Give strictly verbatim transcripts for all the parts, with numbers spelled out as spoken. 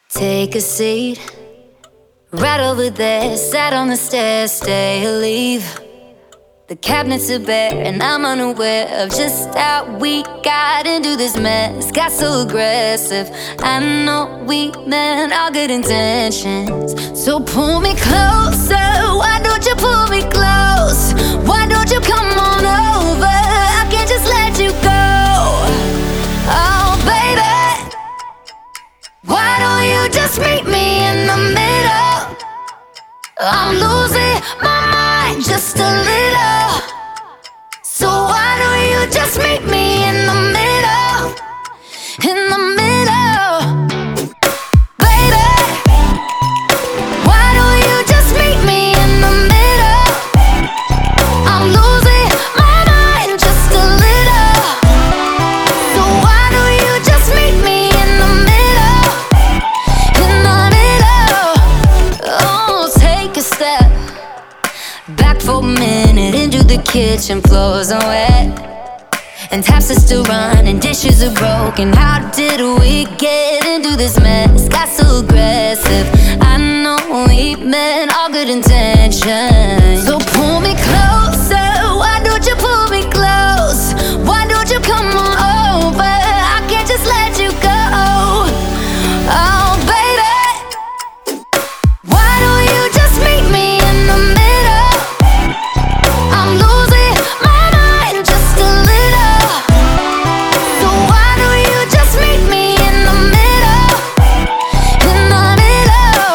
Take a seat right over there. Sat on the stairs, stay or leave. The cabinets are bare and I'm unaware of just how we got into this mess. Got so aggressive. I know we meant all good intentions. So pull me closer. Why don't you pull me close? Why don't you come on over? I can't just let you go. Oh baby, why don't you just meet me in the middle? I'm losing my mind just a little. So why don't you just meet me in the middle? In the middle, baby. Why don't you just meet me in the middle? I'm losing my mind just a little. So why don't you just meet me in the middle? In the middle. Oh, take a step back for a minute into the kitchen. Floors are wet and taps are still running, dishes are broken. How did we get into this mess? Got so aggressive. I know we meant all good intentions. So pull me closer. Why don't you pull me close? Why don't you come on over? I can't just let you go. Oh baby, why don't you just meet me in the middle? I'm losing my mind just a little. So why don't you just meet me in the middle? In the middle.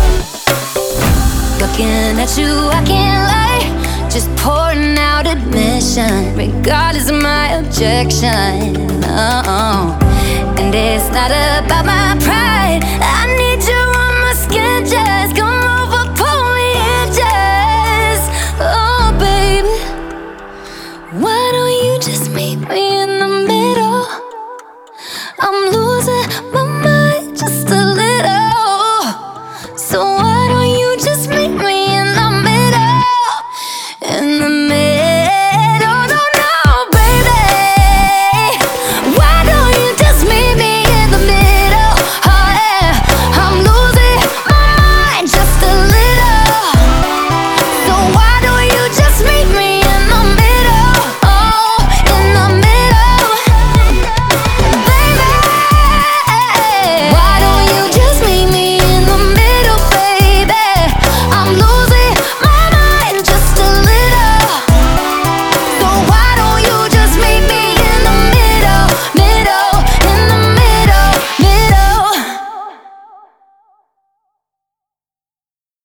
Looking at you, I can't lie. Just pouring out admission, regardless of my objection. Oh, and it's not about my pride.